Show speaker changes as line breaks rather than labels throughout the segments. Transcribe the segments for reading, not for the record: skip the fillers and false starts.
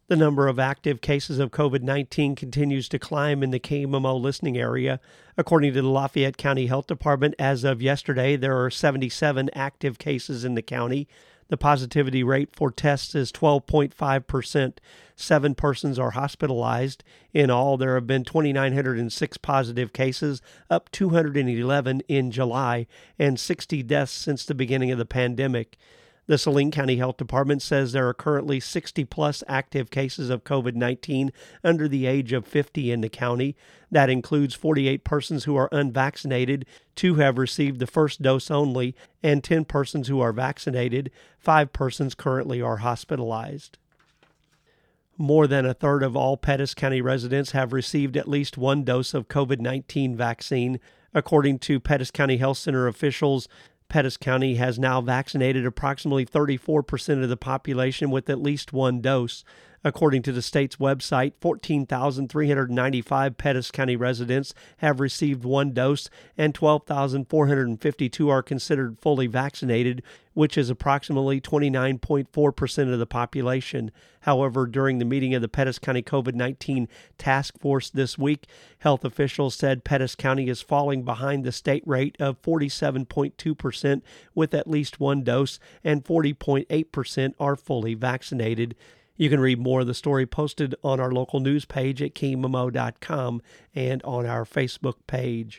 The number of active cases of COVID-19 continues to climb in the KMMO listening area. According to the Lafayette County Health Department, as of yesterday, there are 77 active cases in the county. The positivity rate for tests is 12.5%. 7 persons are hospitalized. In all, there have been 2,906 positive cases, up 211 in July, and 60 deaths since the beginning of the pandemic. The Saline County Health Department says there are currently 60-plus active cases of COVID-19 under the age of 50 in the county. That includes 48 persons who are unvaccinated, 2 have received the first dose only, and 10 persons who are vaccinated. 5 persons currently are hospitalized. More than a third of all Pettis County residents have received at least one dose of COVID-19 vaccine. According to Pettis County Health Center officials, Pettis County has now vaccinated approximately 34% of the population with at least one dose. According to the state's website, 14,395 Pettis County residents have received one dose and 12,452 are considered fully vaccinated, which is approximately 29.4% of the population. However, during the meeting of the Pettis County COVID-19 Task Force this week, health officials said Pettis County is falling behind the state rate of 47.2% with at least one dose and 40.8% are fully vaccinated. You can read more of the story posted on our local news page at KMMO.com and on our Facebook page.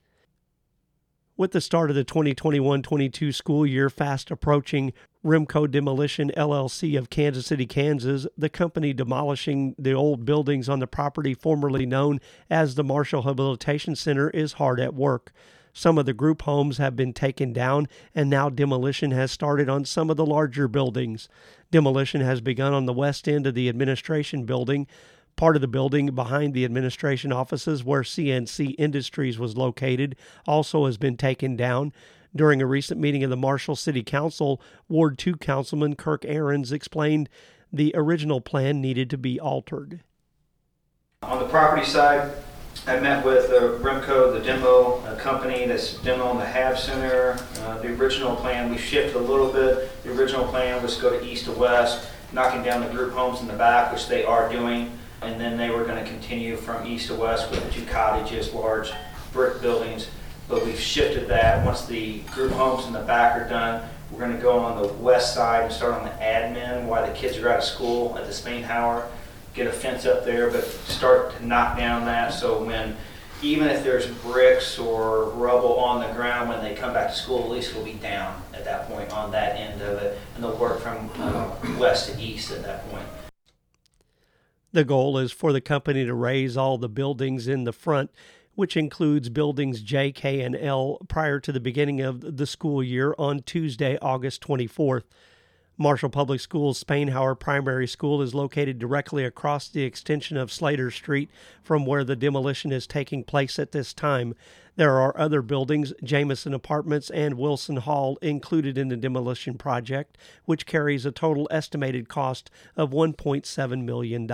With the start of the 2021-22 school year fast approaching, Rimco Demolition LLC of Kansas City, Kansas, the company demolishing the old buildings on the property formerly known as the Marshall Rehabilitation Center, is hard at work. Some of the group homes have been taken down, and now demolition has started on some of the larger buildings. Demolition has begun on the west end of the administration building. Part of the building behind the administration offices where CNC Industries was located also has been taken down. During a recent meeting of the Marshall City Council, Ward 2 Councilman Kirk Ahrens explained the original plan needed to be altered.
On the property side, I met with Rimco, the demo company that's demoing the Have Center. The original plan, we shifted a little bit. The original plan was to go to east to west, knocking down the group homes in the back, which they are doing. And then they were going to continue from east to west with the 2 cottages, large brick buildings. But we've shifted that. Once the group homes in the back are done, we're going to go on the west side and start on the admin while the kids are out of school at the Spainhauer. Get a fence up there, but start to knock down that so when, even if there's bricks or rubble on the ground, when they come back to school, at least it'll be down at that point on that end of it, and they'll work from west to east at that point.
The goal is for the company to raise all the buildings in the front, which includes buildings J, K, and L, prior to the beginning of the school year on Tuesday, August 24th. Marshall Public Schools' Spainhauer Primary School is located directly across the extension of Slater Street from where the demolition is taking place at this time. There are other buildings, Jameson Apartments and Wilson Hall, included in the demolition project, which carries a total estimated cost of $1.7 million.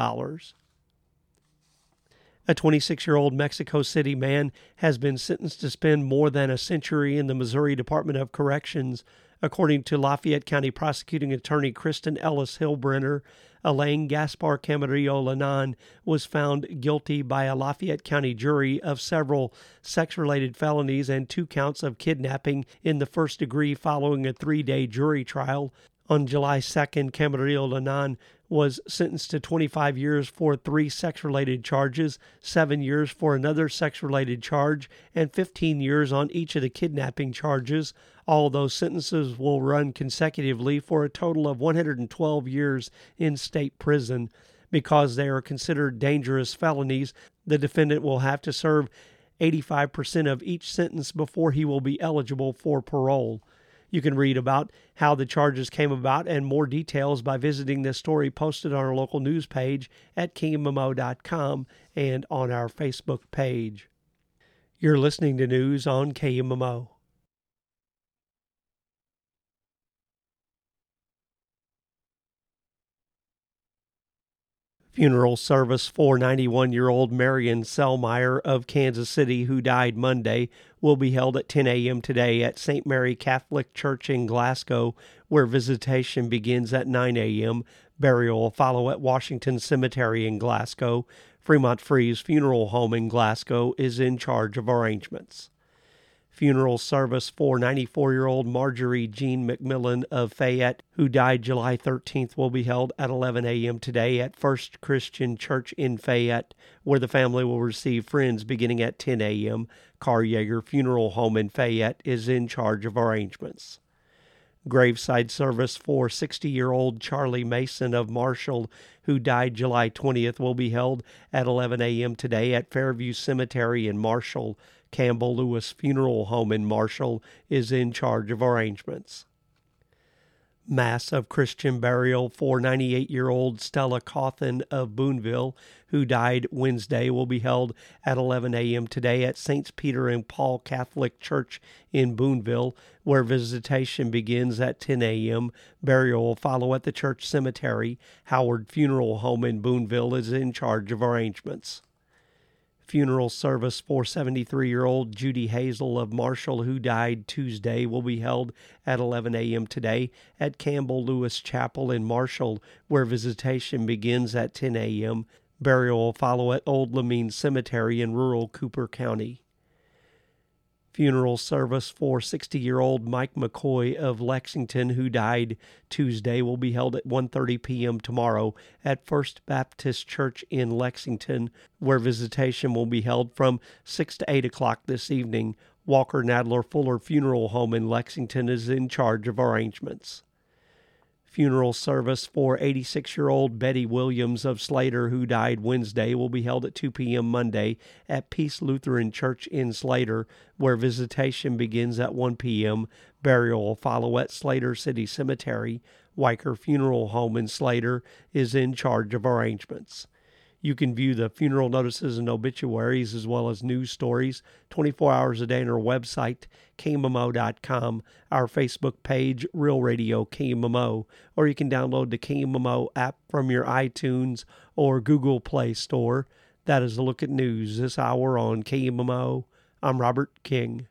A 26-year-old Mexico City man has been sentenced to spend more than a century in the Missouri Department of Corrections. According to Lafayette County Prosecuting Attorney Kristen Ellis Hillbrenner, Elaine Gaspar Camarillo Lanan was found guilty by a Lafayette County jury of several sex-related felonies and 2 counts of kidnapping in the first degree following a 3-day jury trial. On July 2nd, Camarillo Lanan was sentenced to 25 years for 3 sex-related charges, 7 years for another sex-related charge, and 15 years on each of the kidnapping charges. All those sentences will run consecutively for a total of 112 years in state prison. Because they are considered dangerous felonies, the defendant will have to serve 85% of each sentence before he will be eligible for parole. You can read about how the charges came about and more details by visiting this story posted on our local news page at KMMO.com and on our Facebook page. You're listening to news on KMMO. Funeral service for 91-year-old Marion Selmeyer of Kansas City, who died Monday, will be held at 10 a.m. today at St. Mary Catholic Church in Glasgow, where visitation begins at 9 a.m. Burial will follow at Washington Cemetery in Glasgow. Fremont Free's Funeral Home in Glasgow is in charge of arrangements. Funeral service for 94-year-old Marjorie Jean McMillan of Fayette, who died July 13th, will be held at 11 a.m. today at First Christian Church in Fayette, where the family will receive friends beginning at 10 a.m. Carr Yeager Funeral Home in Fayette is in charge of arrangements. Graveside service for 60-year-old Charlie Mason of Marshall, who died July 20th, will be held at 11 a.m. today at Fairview Cemetery in Marshall. Campbell Lewis Funeral Home in Marshall is in charge of arrangements. Mass of Christian burial for 98-year-old Stella Cawthon of Boonville, who died Wednesday, will be held at 11 a.m. today at Saints Peter and Paul Catholic Church in Boonville, where visitation begins at 10 a.m. Burial will follow at the church cemetery. Howard Funeral Home in Boonville is in charge of arrangements. Funeral service for 73-year-old Judy Hazel of Marshall, who died Tuesday, will be held at 11 a.m. today at Campbell Lewis Chapel in Marshall, where visitation begins at 10 a.m. Burial will follow at Old Lamine Cemetery in rural Cooper County. Funeral service for 60-year-old Mike McCoy of Lexington, who died Tuesday, will be held at 1:30 p.m. tomorrow at First Baptist Church in Lexington, where visitation will be held from 6 to 8 o'clock this evening. Walker Nadler Fuller Funeral Home in Lexington is in charge of arrangements. Funeral service for 86-year-old Betty Williams of Slater, who died Wednesday, will be held at 2 p.m. Monday at Peace Lutheran Church in Slater, where visitation begins at 1 p.m. Burial will follow at Slater City Cemetery. Weicker Funeral Home in Slater is in charge of arrangements. You can view the funeral notices and obituaries as well as news stories 24 hours a day on our website, KMMO.com, our Facebook page, Real Radio KMMO, or you can download the KMMO app from your iTunes or Google Play Store. That is a look at news this hour on KMMO. I'm Robert King.